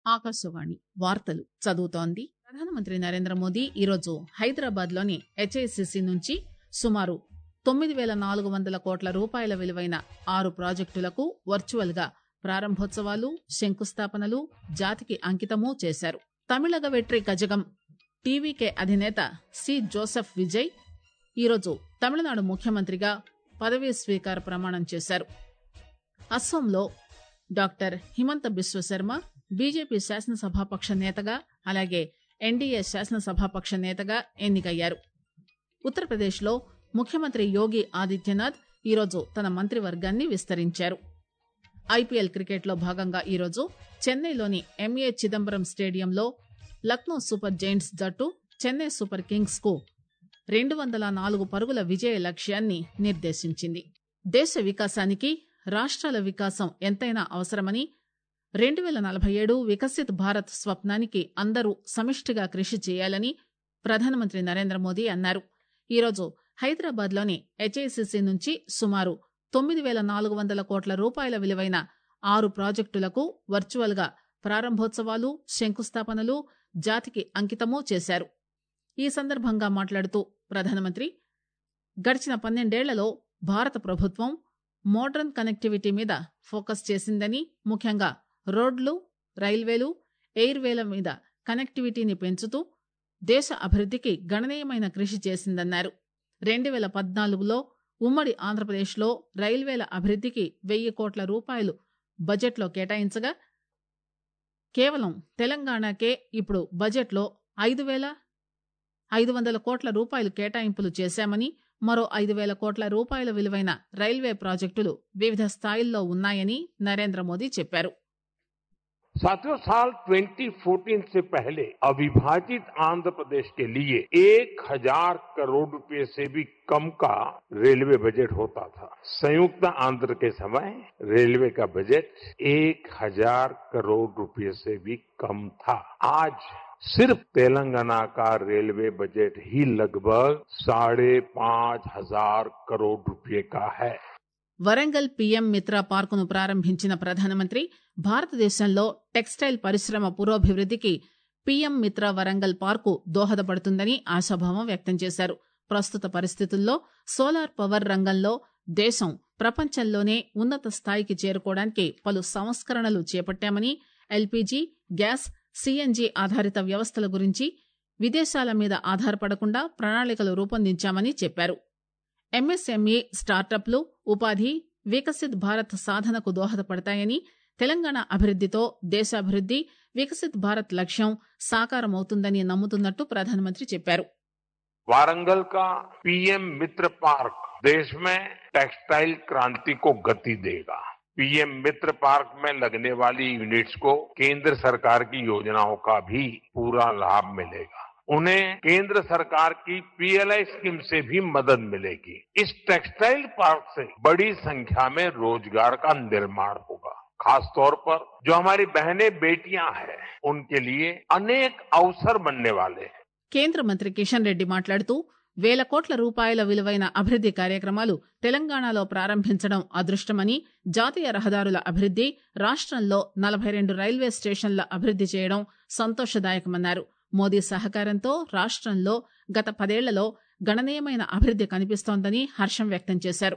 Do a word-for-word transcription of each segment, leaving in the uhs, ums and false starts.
ఆకాశవాణి వార్తలు చదువుతోంది ప్రధానమంత్రి నరేంద్ర మోదీ ఈరోజు హైదరాబాద్ లోని హెచ్ఐసిసి నుంచి సుమారు తొమ్మిది పేల నాలుగు వందల కోట్ల రూపాయల విలువైన ఆరు ప్రాజెక్టులకు వర్చువల్ గా ప్రారంభోత్సవాలు శంకుస్థాపనలు జాతికి అంకితమూ చేశారు. తమిళగ వెట్రి కజగం టీవీకే అధినేత సి జోసెఫ్ విజయ్ ఈరోజు తమిళనాడు ముఖ్యమంత్రిగా పదవీ స్వీకార ప్రమాణం చేశారు. అస్సోంలో డాక్టర్ హిమంత బిశ్వశర్మ బీజేపీ శాసనసభాపక్ష నేతగా అలాగే ఎన్డీఏ శాసనసభాపక్ష నేతగా ఎన్నికయ్యారు. ఉత్తరప్రదేశ్ లో ముఖ్యమంత్రి యోగి ఆదిత్యనాథ్ ఈరోజు తన మంత్రివర్గాన్ని విస్తరించారు. ఐపీఎల్ క్రికెట్ లో భాగంగా ఈరోజు చెన్నైలోని ఎంఏ చిదంబరం స్టేడియంలో లక్నో సూపర్ జైంట్స్ జట్టు చెన్నై సూపర్ కింగ్స్ కు రెండు వందల నాలుగు పరుగుల విజయ లక్ష్యాన్ని నిర్దేశించింది. దేశ వికాసానికి రాష్ట్రాల వికాసం ఎంతైనా అవసరమని రెండు పేల నలభై ఏడు వికసిత్ భారత్ స్వప్నానికి అందరూ సమిష్టిగా కృషి చేయాలని ప్రధానమంత్రి నరేంద్ర మోదీ అన్నారు. ఈరోజు హైదరాబాద్ లోని హెచ్ఐసిసి నుంచి సుమారు తొమ్మిది పేల నాలుగు వందల కోట్ల రూపాయల విలువైన ఆరు ప్రాజెక్టులకు వర్చువల్ గా ప్రారంభోత్సవాలు శంకుస్థాపనలు జాతికి అంకితమూ చేశారు. ఈ సందర్భంగా మాట్లాడుతూ ప్రధానమంత్రి గడిచిన పన్నెండేళ్లలో భారత ప్రభుత్వం మోడర్న్ కనెక్టివిటీ మీద ఫోకస్ చేసిందని, ముఖ్యంగా రోడ్లు రైల్వేలు ఎయిర్వేల మీద కనెక్టివిటీని పెంచుతూ దేశ అభివృద్దికి గణనీయమైన కృషి చేసిందన్నారు. రెండు పేల పద్నాలుగులో ఉమ్మడి ఆంధ్రప్రదేశ్ లో రైల్వేల అభివృద్దికి వెయ్యి కోట్ల రూపాయలు బడ్జెట్ లో కేటాయించగా కేవలం తెలంగాణకే ఇప్పుడు బడ్జెట్ లో ఐదు పేల ఐదు వందల కోట్ల రూపాయలు కేటాయింపులు చేశామని, మరో ఐదు పేల కోట్ల రూపాయల విలువైన రైల్వే ప్రాజెక్టులు వివిధ స్థాయిల్లో ఉన్నాయని నరేంద్ర మోదీ చెప్పారు. साथियों, साल दो हज़ार चौदह से पहले अविभाजित आंध्र प्रदेश के लिए एक हजार करोड़ रुपए से भी कम का रेलवे बजट होता था. संयुक्त आंध्र के समय रेलवे का बजट एक हजार करोड़ रुपए से भी कम था. आज सिर्फ तेलंगाना का रेलवे बजट ही लगभग साढ़े पांच हजार करोड़ रुपए का है. వరంగల్ పీఎం మిత్ర పార్కును ప్రారంభించిన ప్రధానమంత్రి భారతదేశంలో టెక్స్టైల్ పరిశ్రమ పురోభివృద్దికి పీఎం మిత్ర వరంగల్ పార్కు దోహదపడుతుందని ఆశాభావం వ్యక్తం చేశారు. ప్రస్తుత పరిస్థితుల్లో సోలార్ పవర్ రంగంలో దేశం ప్రపంచంలోనే ఉన్నత స్థాయికి చేరుకోవడానికి పలు సంస్కరణలు చేపట్టామని, ఎల్పీజీ గ్యాస్ సీఎన్జీ ఆధారిత వ్యవస్థల గురించి విదేశాల మీద ఆధారపడకుండా ప్రణాళికలు రూపొందించామని చెప్పారు. ఎంఎస్ఎంఈ స్టార్టప్లు ఉపాధి వికసిత్ భారత్ సాధనకు దోహదపడతాయని, తెలంగాణ అభివృద్దితో దేశాభివృద్ది వికసిత్ భారత్ లక్ష్యం సాకారమవుతుందని నమ్ముతున్నట్టు ప్రధానమంత్రి చెప్పారు. वारंगल का पीएम मित्र पार्क देश में टेक्सटाइल क्रांति को गति देगा. पीएम मित्र पार्क में लगने वाली यूनिट्स को केंद्र सरकार की योजनाओं का भी पूरा लाभ मिलेगा. उन्हें केंद्र सरकार की पीएलआई स्कीम से भी मदद मिलेगी. इस टेक्सटाइल पार्क से बड़ी संख्या में रोजगार का निर्माण होगा. खासतौर पर जो हमारी बहनें बेटियां हैं उनके लिए अनेक अवसर बनने वाले हैं. కేంద్ర మంత్రి కిషన్ రెడ్డి మాట్లాడుతూ వేల కోట్ల రూపాయల విలువైన అభివృద్ది కార్యక్రమాలు తెలంగాణలో ప్రారంభించడం అదృష్టమని, జాతీయ రహదారుల అభివృద్ది, రాష్ట్రంలో నలభై రెండు రైల్వే స్టేషన్ల అభివృద్ది చేయడం సంతోషదాయకమన్నారు. మోదీ సహకారంతో రాష్ట్రంలో గత పదేళ్లలో గణనీయమైన అభివృద్ది కనిపిస్తోందని హర్షం వ్యక్తం చేశారు.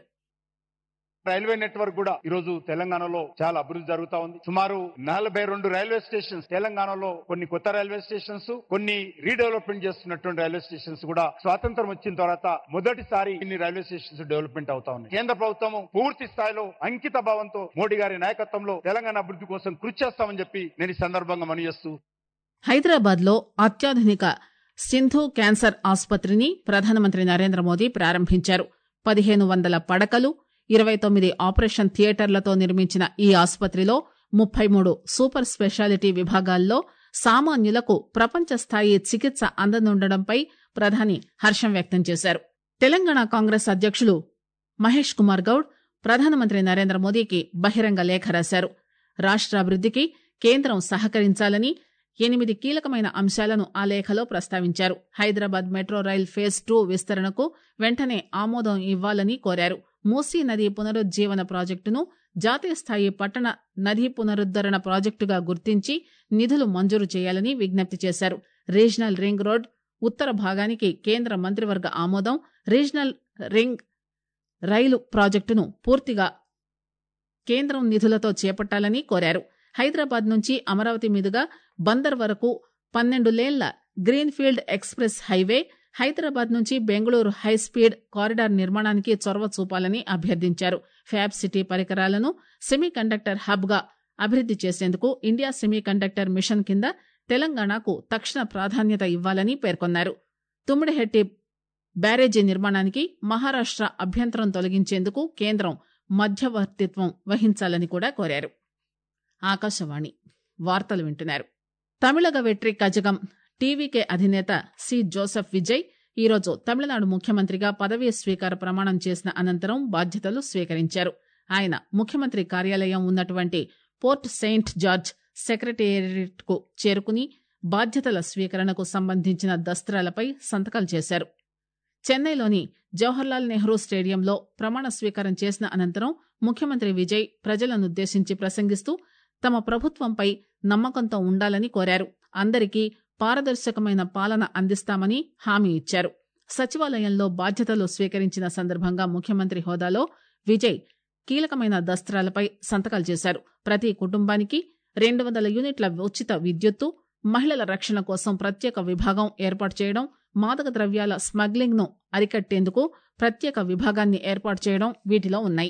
రైల్వే నెట్వర్క్ కూడా ఈ రోజు తెలంగాణలో చాలా అభివృద్ధి జరుగుతా ఉంది. సుమారు నలభై రెండు రైల్వే స్టేషన్స్ తెలంగాణలో, కొన్ని కొత్త రైల్వే స్టేషన్స్, కొన్ని రీడెవలప్మెంట్ చేస్తున్నటువంటి రైల్వే స్టేషన్స్ కూడా స్వాతంత్రం వచ్చిన తర్వాత మొదటిసారి ఇన్ని రైల్వే స్టేషన్స్ డెవలప్మెంట్ అవుతా ఉన్నాయి. కేంద్ర ప్రభుత్వం పూర్తి స్థాయిలో అంకిత భావంతో మోడీ గారి నాయకత్వంలో తెలంగాణ అభివృద్ధి కోసం కృషి చేస్తామని చెప్పి నేను ఈ సందర్భంగా మనవి చేస్తూ హైదరాబాద్ లో అత్యాధునిక సింధు క్యాన్సర్ ఆసుపత్రిని ప్రధానమంత్రి నరేంద్ర మోదీ ప్రారంభించారు. పదిహేను వందల పడకలు, ఇరవై తొమ్మిది ఆపరేషన్ థియేటర్లతో నిర్మించిన ఈ ఆసుపత్రిలో ముప్పై మూడు సూపర్ స్పెషాలిటీ విభాగాల్లో సామాన్యులకు ప్రపంచ స్థాయి చికిత్స అందనుండడంపై ప్రధాని హర్షం వ్యక్తం చేశారు. తెలంగాణ కాంగ్రెస్ అధ్యక్షులు మహేష్ కుమార్ గౌడ్ ప్రధానమంత్రి నరేంద్ర మోదీకి బహిరంగ లేఖ రాశారు. రాష్ట్రాభివృద్దికి కేంద్రం సహకరించాలని ఎనిమిది కీలకమైన అంశాలను ఆ లేఖలో ప్రస్తావించారు. Hyderabad metro rail phase two విస్తరణకు వెంటనే ఆమోదం ఇవ్వాలని కోరారు. మూసీ నదీ పునరుజ్జీవన ప్రాజెక్టును జాతీయ స్థాయి పట్టణ నదీ పునరుద్దరణ ప్రాజెక్టుగా గుర్తించి నిధులు మంజూరు చేయాలని విజ్ఞప్తి చేశారు. రీజనల్ రింగ్ రోడ్ ఉత్తర భాగానికి కేంద్ర మంత్రివర్గ ఆమోదం, రీజనల్ రింగ్ రైలు ప్రాజెక్టును పూర్తిగా కేంద్రం నిధులతో చేపట్టాలని కోరారు. హైదరాబాద్ నుంచి అమరావతి మీదుగా బందర్ వరకు పన్నెండు లేన్ల గ్రీన్ఫీల్డ్ ఎక్స్ప్రెస్ హైవే, హైదరాబాద్ నుంచి బెంగళూరు హైస్పీడ్ కారిడార్ నిర్మాణానికి చొరవ చూపాలని అభ్యర్థించారు. ఫ్యాబ్ సిటీ పరికరాలను సెమీ కండక్టర్ హబ్ గా అభివృద్ది చేసేందుకు ఇండియా సెమీ కండక్టర్ మిషన్ కింద తెలంగాణకు తక్షణ ప్రాధాన్యత ఇవ్వాలని పేర్కొన్నారు. తుమ్మిడిహెట్టి బ్యారేజీ నిర్మాణానికి మహారాష్ట అభ్యంతరం తొలగించేందుకు కేంద్రం మధ్యవర్తిత్వం వహించాలని కూడా కోరారు. ఆకాశవాణి వార్తలు వింటున్నారు. తమిళగ వెట్రి కజగం టీవీకే అధినేత సి జోసెఫ్ విజయ్ ఈరోజు తమిళనాడు ముఖ్యమంత్రిగా పదవీ స్వీకార ప్రమాణం చేసిన అనంతరం బాధ్యతలు స్వీకరించారు. ఆయన ముఖ్యమంత్రి కార్యాలయం ఉన్నటువంటి పోర్ట్ సెయింట్ జార్జ్ సెక్రటేరియట్ కు చేరుకుని బాధ్యతల స్వీకరణకు సంబంధించిన దస్త్రాలపై సంతకాలు చేశారు. చెన్నైలోని జవహర్లాల్ నెహ్రూ స్టేడియంలో ప్రమాణ స్వీకారం చేసిన అనంతరం ముఖ్యమంత్రి విజయ్ ప్రజలనుద్దేశించి ప్రసంగిస్తూ తమ ప్రభుత్వంపై నమ్మకంతో ఉండాలని కోరారు. అందరికీ పారదర్శకమైన పాలన అందిస్తామని హామీ ఇచ్చారు. సచివాలయంలో బాధ్యతలు స్వీకరించిన సందర్భంగా ముఖ్యమంత్రి హోదాలో విజయ్ కీలకమైన దస్త్రాలపై సంతకాలు చేశారు. ప్రతి కుటుంబానికి రెండు వందల యూనిట్ల ఉచిత విద్యుత్తు, మహిళల రక్షణ కోసం ప్రత్యేక విభాగం ఏర్పాటు చేయడం, మాదక ద్రవ్యాల స్మగ్లింగ్ ను అరికట్టేందుకు ప్రత్యేక విభాగాన్ని ఏర్పాటు చేయడం వీటిలో ఉన్నాయి.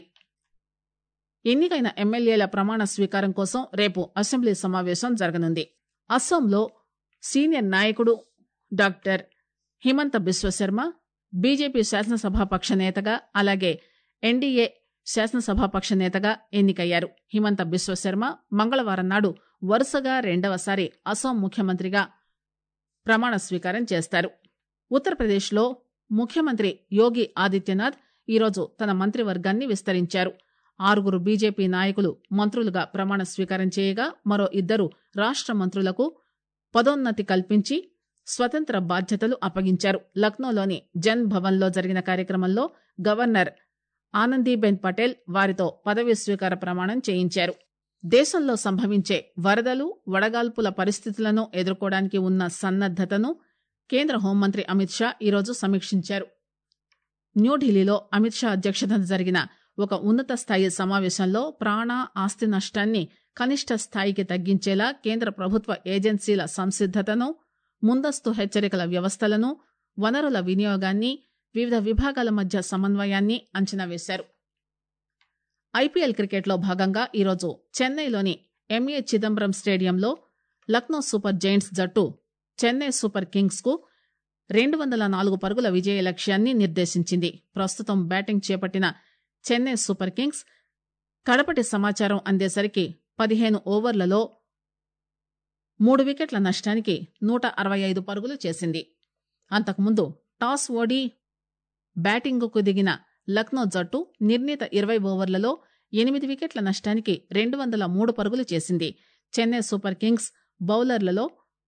ఎన్నికైన ఎమ్మెల్యేల ప్రమాణ స్వీకారం కోసం రేపు అసెంబ్లీ సమావేశం జరగనుంది. అస్సోంలో సీనియర్ నాయకుడు డాక్టర్ హిమంత బిశ్వశర్మ బీజేపీ శాసనసభాపక్ష నేతగా, అలాగే ఎన్డీఏ శాసనసభాపక్ష నేతగా ఎన్నికయ్యారు. హిమంత బిశ్వశర్మ మంగళవారం నాడు వరుసగా రెండవసారి అస్సోం ముఖ్యమంత్రిగా ప్రమాణ స్వీకారం చేస్తారు. ఉత్తరప్రదేశ్లో ముఖ్యమంత్రి యోగి ఆదిత్యనాథ్ ఈరోజు తన మంత్రివర్గాన్ని విస్తరించారు. ఆరుగురు బీజేపీ నాయకులు మంత్రులుగా ప్రమాణ స్వీకారం చేయగా మరో ఇద్దరు రాష్ట మంత్రులకు పదోన్నతి కల్పించి స్వతంత్ర బాధ్యతలు అప్పగించారు. లక్నోలోని జన్ భవన్లో జరిగిన కార్యక్రమంలో గవర్నర్ ఆనందీబెన్ పటేల్ వారితో పదవీ స్వీకార ప్రమాణం చేయించారు. దేశంలో సంభవించే వరదలు, వడగాల్పుల పరిస్థితులను ఎదుర్కోవడానికి ఉన్న సన్నద్దతను కేంద్ర హోంమంత్రి అమిత్ షా ఈరోజు సమీక్షించారు. న్యూఢిల్లీలో అమిత్ షా అధ్యక్షతన జరిగిన ఒక ఉన్నత స్థాయి సమావేశంలో ప్రాణ, ఆస్తి నష్టాన్ని కనిష్ట స్థాయికి తగ్గించేలా కేంద్ర ప్రభుత్వ ఏజెన్సీల సంసిద్దతను, ముందస్తు హెచ్చరికల వ్యవస్థలను, వనరుల వినియోగాన్ని, వివిధ విభాగాల మధ్య సమన్వయాన్ని అంచనా వేశారు. ఐపీఎల్ క్రికెట్లో భాగంగా ఈరోజు చెన్నైలోని ఎంఏ చిదంబరం స్టేడియంలో లక్నో సూపర్ జైంట్స్ జట్టు చెన్నై సూపర్ కింగ్స్ కు రెండు వందల నాలుగు పరుగుల విజయ లక్ష్యాన్ని నిర్దేశించింది. ప్రస్తుతం బ్యాటింగ్ చేపట్టిన చెన్నై సూపర్ కింగ్స్ కడపటి సమాచారం అందేసరికి పదిహేను ఓవర్లలో మూడు వికెట్ల నష్టానికి నూట అరవై ఐదు పరుగులు చేసింది. అంతకుముందు టాస్ ఓడి బ్యాటింగుకు దిగిన లక్నో జట్టు నిర్ణీత ఇరవై ఓవర్లలో ఎనిమిది వికెట్ల నష్టానికి రెండు వందల మూడు పరుగులు చేసింది. చెన్నై సూపర్ కింగ్స్ బౌలర్లలో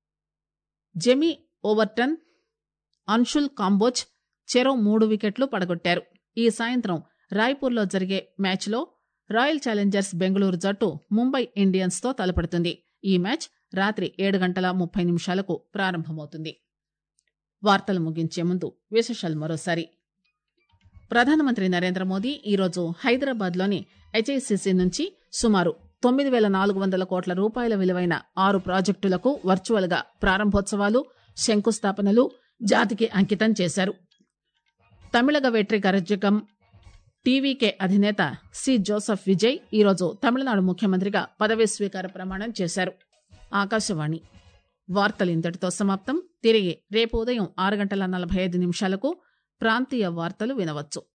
జెమీ ఓవర్టన్, అన్షుల్ కాంబోజ్ చెరో మూడు వికెట్లు పడగొట్టారు. ఈ సాయంత్రం రాయ్పూర్లో జరిగే మ్యాచ్లో రాయల్ ఛాలెంజర్స్ బెంగళూరు జట్టు ముంబై ఇండియన్స్ తో తలపడుతుంది. ఈ మ్యాచ్ రాత్రి ఏడు గంటల ముప్పై నిమిషాలకు ప్రారంభమవుతుంది. వార్తలు ముగించే ముందు విశేషాలు మరోసారి. ప్రధానమంత్రి నరేంద్ర మోదీ ఈరోజు హైదరాబాద్ లోని హెచ్ఐసిసి నుంచి సుమారు తొమ్మిది వేల నాలుగు వందల కోట్ల రూపాయల విలువైన ఆరు ప్రాజెక్టులకు వర్చువల్ గా ప్రారంభోత్సవాలు, శంకుస్థాపనలు జాతికి అంకితం చేశారు. తమిళగ వెట్రి కజగం టీవీకే అధినేత సి జోసెఫ్ విజయ్ ఈరోజు తమిళనాడు ముఖ్యమంత్రిగా పదవీ స్వీకార ప్రమాణం చేశారు. ఆకాశవాణి వార్తలు ఇంతటితో సమాప్తం. తిరిగి రేపు ఉదయం ఆరు గంటల నలభై ఐదు నిమిషాలకు ప్రాంతీయ వార్తలు వినవచ్చు.